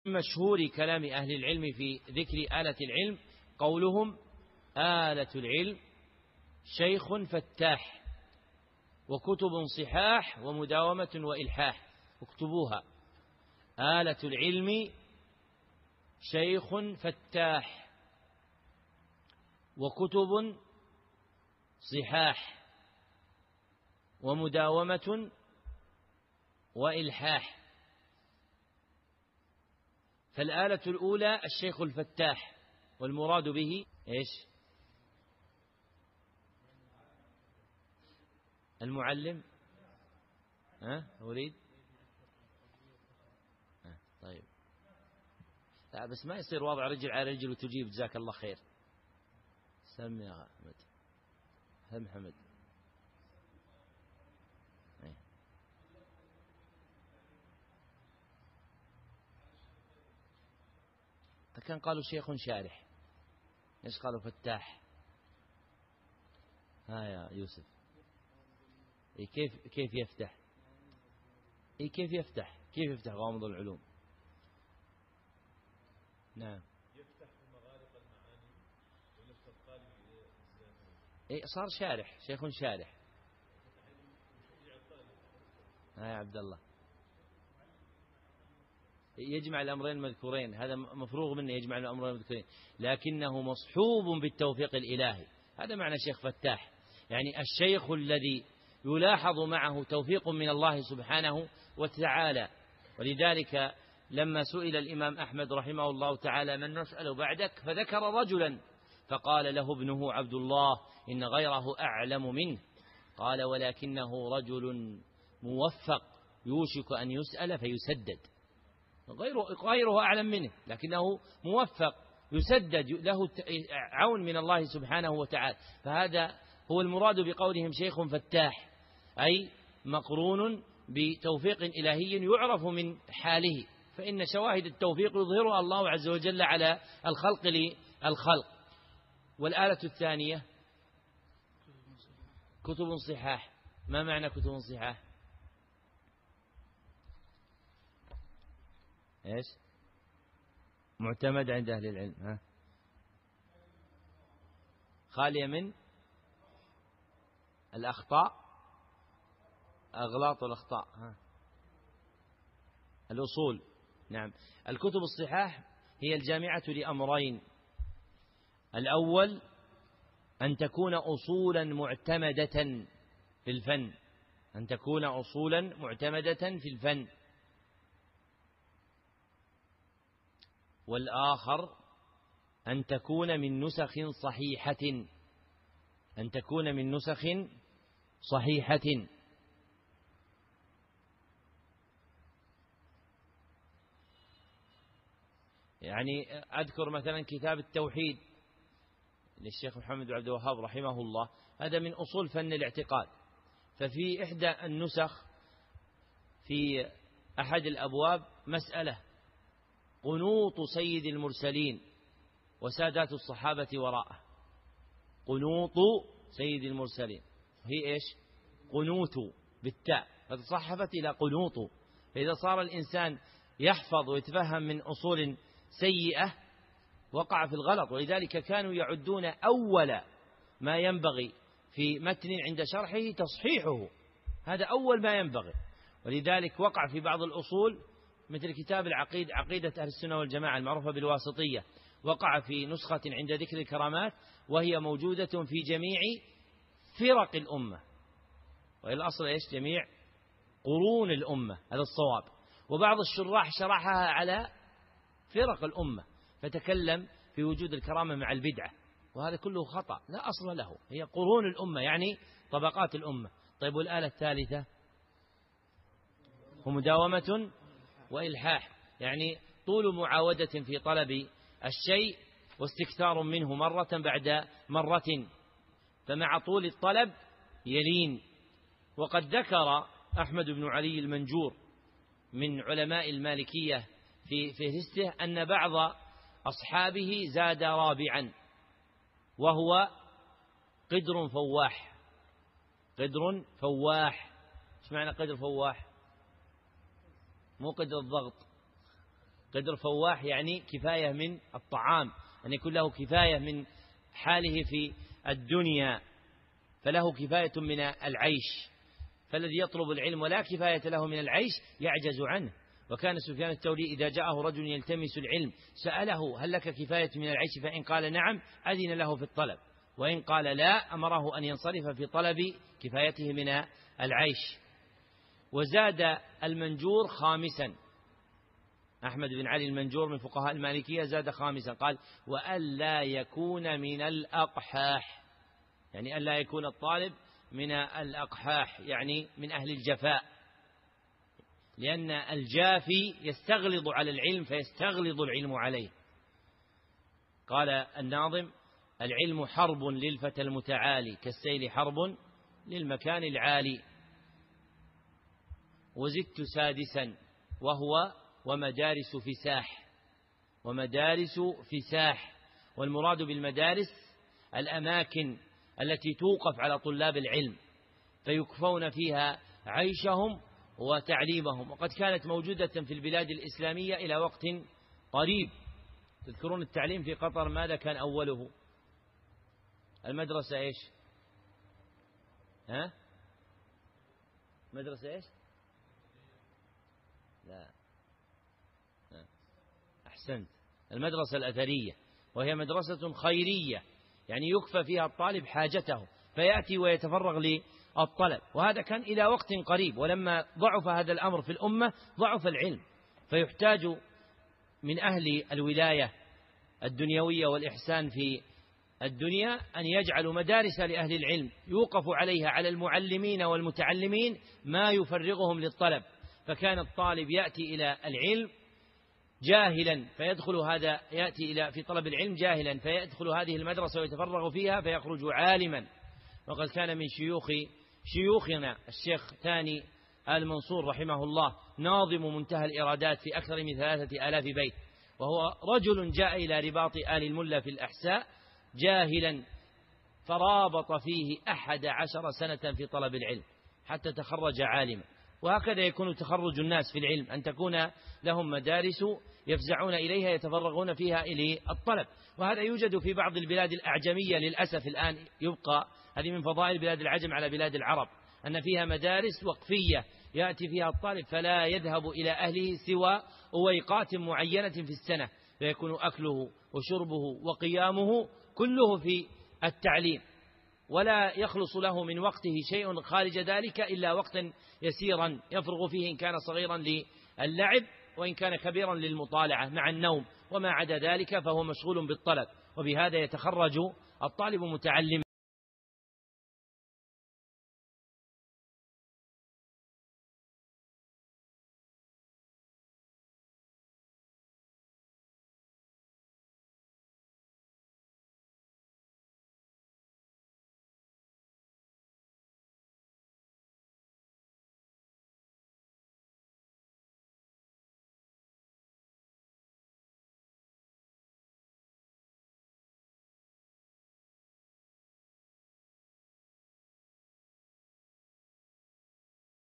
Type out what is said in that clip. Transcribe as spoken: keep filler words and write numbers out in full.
مشهور كلام أهل العلم في ذكر آلة العلم قولهم: آلة العلم شيخ فتاح وكتب صحاح ومداومة وإلحاح. اكتبوها: آلة العلم شيخ فتاح وكتب صحاح ومداومة وإلحاح. فالآلة الأولى الشيخ الفتاح، والمراد به إيش؟ المعلم. ها أريد ها طيب، لا بس ما يصير وضع رجل على رجل وتجيب. جزاك الله خير. سم يا أحمد. هم حمد. فكان قالوا شيخ شارح، ايش قالوا؟ فتاح. ها يا يوسف، إيه كيف كيف يفتح؟ إيه كيف يفتح؟ كيف يفتح غامض العلوم؟ نعم، يفتح مغالق المعاني والاستقال. إيه صار شارح، شيخ شارح. ها يا عبد الله، يجمع الأمرين المذكورين، هذا مفروغ منه، يجمع الأمرين المذكورين، لكنه مصحوب بالتوفيق الإلهي. هذا معنى شيخ فتاح، يعني الشيخ الذي يلاحظ معه توفيق من الله سبحانه وتعالى. ولذلك لما سئل الإمام أحمد رحمه الله تعالى: من نسأل بعدك؟ فذكر رجلا فقال له ابنه عبد الله: إن غيره أعلم منه. قال: ولكنه رجل موفق يوشك أن يسأل فيسدد. غيره, غيره أعلم منه لكنه موفق يسدد، له عون من الله سبحانه وتعالى. فهذا هو المراد بقولهم شيخ فتاح، أي مقرون بتوفيق إلهي يعرف من حاله، فإن شواهد التوفيق يظهرها الله عز وجل على الخلق للخلق. والآلة الثانية كتب صحاح. ما معنى كتب صحاح؟ إيش؟ معتمد عند أهل العلم، ها؟ خالية من الأخطاء، أغلاط والأخطاء، ها؟ الأصول. نعم، الكتب الصحاح هي الجامعة لأمرين: الأول أن تكون أصولا معتمدة في الفن، أن تكون أصولا معتمدة في الفن. والآخر أن تكون من نسخ صحيحة، أن تكون من نسخ صحيحة. يعني أذكر مثلا كتاب التوحيد للشيخ محمد بن عبد الوهاب رحمه الله، هذا من أصول فن الاعتقاد. ففي إحدى النسخ في أحد الأبواب مسألة: قنوط سيد المرسلين وسادات الصحابة وراءه. قنوط سيد المرسلين هي إيش؟ قنوت بالتاء، فتصحفت إلى قنوط. فإذا صار الإنسان يحفظ ويتفهم من أصول سيئة وقع في الغلط. ولذلك كانوا يعدون أول ما ينبغي في متن عند شرحه تصحيحه، هذا أول ما ينبغي. ولذلك وقع في بعض الأصول مثل كتاب العقيد عقيدة أهل السنة والجماعة المعروفة بالواسطية، وقع في نسخة عند ذكر الكرامات، وهي موجودة في جميع فرق الأمة، وهي الأصل إيش؟ جميع قرون الأمة، هذا الصواب. وبعض الشراح شرحها على فرق الأمة، فتكلم في وجود الكرامة مع البدعة، وهذا كله خطأ لا أصل له. هي قرون الأمة يعني طبقات الأمة. طيب، والآلة الثالثة ومداومة وإلحاح، يعني طول معاودة في طلب الشيء واستكثار منه مرة بعد مرة، فمع طول الطلب يلين. وقد ذكر أحمد بن علي المنجور من علماء المالكية في فهرسته أن بعض أصحابه زاد رابعا، وهو قدر فواح. قدر فواح، ايش معنى قدر فواح؟ مو قدر الضغط، قدر فواح يعني كفاية من الطعام، أن يكون له كفاية من حاله في الدنيا، فله كفاية من العيش. فالذي يطلب العلم ولا كفاية له من العيش يعجز عنه. وكان سفيان الثوري إذا جاءه رجل يلتمس العلم سأله: هل لك كفاية من العيش؟ فإن قال نعم أذن له في الطلب، وإن قال لا أمره أن ينصرف في طلب كفايته من العيش. وزاد المنجور خامسا، أحمد بن علي المنجور من فقهاء المالكية زاد خامسا، قال: وألا يكون من الأقحاح، يعني ألا يكون الطالب من الأقحاح، يعني من أهل الجفاء، لأن الجافي يستغلظ على العلم فيستغلظ العلم عليه. قال الناظم: العلم حرب للفتى المتعالي، كالسيل حرب للمكان العالي. وزدت سادسا وهو ومدارس فساح، ومدارس فساح، والمراد بالمدارس الأماكن التي توقف على طلاب العلم فيكفون فيها عيشهم وتعليمهم. وقد كانت موجودة في البلاد الإسلامية إلى وقت قريب. تذكرون التعليم في قطر ماذا كان أوله؟ المدرسة إيش؟ ها؟ مدرسة إيش؟ لا، أحسنت، المدرسة الأثرية، وهي مدرسة خيرية، يعني يكفى فيها الطالب حاجته فيأتي ويتفرغ للطلب. وهذا كان إلى وقت قريب، ولما ضعف هذا الأمر في الأمة ضعف العلم، فيحتاج من أهل الولاية الدنيوية والإحسان في الدنيا أن يجعلوا مدارس لأهل العلم يوقف عليها على المعلمين والمتعلمين ما يفرغهم للطلب. فكان الطالب يأتي إلى العلم جاهلا فيدخل هذا يأتي إلى في طلب العلم جاهلا فيدخل هذه المدرسة ويتفرغ فيها فيخرج عالما. وقد كان من شيوخ شيوخنا الشيخ ثاني آل منصور رحمه الله ناظم منتهى الإرادات في أكثر من ثلاثة آلاف بيت، وهو رجل جاء إلى رباط آل الملا في الأحساء جاهلا فرابط فيه أحد عشر سنة في طلب العلم حتى تخرج عالما. وهكذا يكون تخرج الناس في العلم، أن تكون لهم مدارس يفزعون إليها يتفرغون فيها إلى الطلب. وهذا يوجد في بعض البلاد الأعجمية للأسف الآن يبقى. هذه من فضائل بلاد العجم على بلاد العرب، أن فيها مدارس وقفية يأتي فيها الطالب فلا يذهب إلى أهله سوى أويقات معينة في السنة، فيكون أكله وشربه وقيامه كله في التعليم، ولا يخلص له من وقته شيء خارج ذلك إلا وقتا يسيرا يفرغ فيه إن كان صغيرا للعب وإن كان كبيرا للمطالعة مع النوم، وما عدا ذلك فهو مشغول بالطلب. وبهذا يتخرج الطالب متعلما.